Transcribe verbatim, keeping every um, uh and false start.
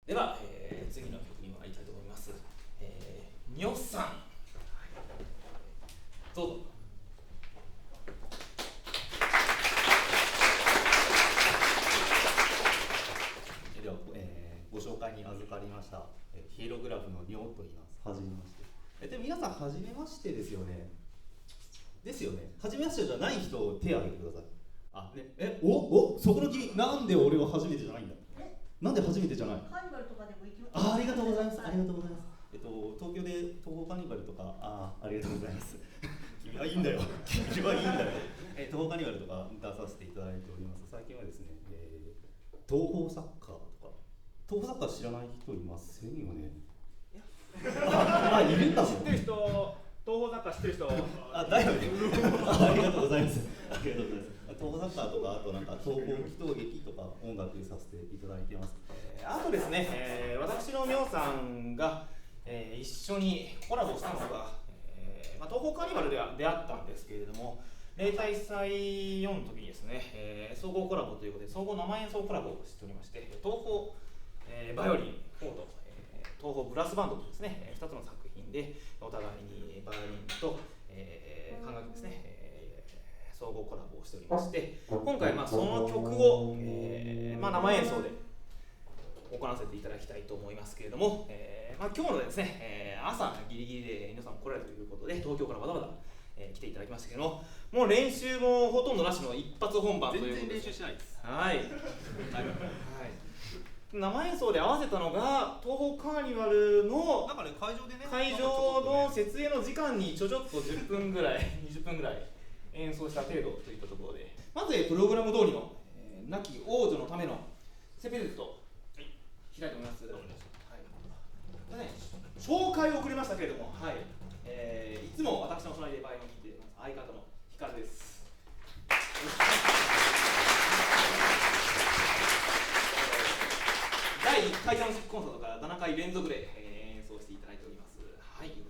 では、えー、次の曲に参りたいと思います。えー、にょさん、はい、どうぞ。 では、えー、ご紹介に預かりました、えー、ヒエログラフのにょと言います。はじめまして。えで皆さんはじめましてですよね。ですよね。はじめましてじゃない人を手を挙げてください。あ、ね、え、おおそこの君、なんで俺は初めてじゃないんだ。なんで初めてじゃない。 カーニバルとかでも行きます。 あ、ありがとうございます。ありがとうございます。えっと東京で東宝カーニバルとか、あ、ありがとうございます。君はいいんだよ。君はいいんだよ。え東宝カーニバルとか出させていただいております。最近はですね、えー、東宝サッカーとか、東宝サッカー知らない人いませんよね。あ、いるんだもん。 知ってる人、東宝サッカー知ってる人。 あ、だよね。ありがとうございます。ありがとうございます。東宝サッカーとか、あとなんか東宝祈祷劇とか音楽させていただいてます。 えー、あとですね、えー、私のみょうさんが、えー、一緒にコラボしたのが、えーまあ、東宝カーニバルでは出会ったんですけれども、例大祭よの時にですね、えー、総合コラボということで、総合生演奏コラボをしておりまして、東宝、えー、バイオリン、フォート、えー、東宝ブラスバンドとですね、ふたつの作品で、お互いにバイオリンと、えー、管楽器ですね、えー、総合コラボをしておりまして、今回、まあ、その曲を、えーまあ、生演奏で行わせていただきたいと思いますけれども、えーまあ、今日のですね、えー、朝ギリギリで皆さん来られるということで、東京からわざわざ、えー、来ていただきましたけれども、もう練習もほとんどなしの一発本番ということで。 全然練習しないです。 はい。はい。生演奏で合わせたのが東宝カーニバルのなんかね、会場でね、 会場の設営の時間にちょちょっとじゅっぷんぐらいにじゅっぷんぐらい演奏した程度といったところで、まずプログラム通りの、えー、亡き王女のためのセペレットを開いております。はい。ね、紹介を遅れましたけれども、はい、えー、いつも私の隣でバイオリンを弾いています相方のヒカルです。だいいっかい楽しコンサートからななかい連続で、えー、演奏していただいております。はい。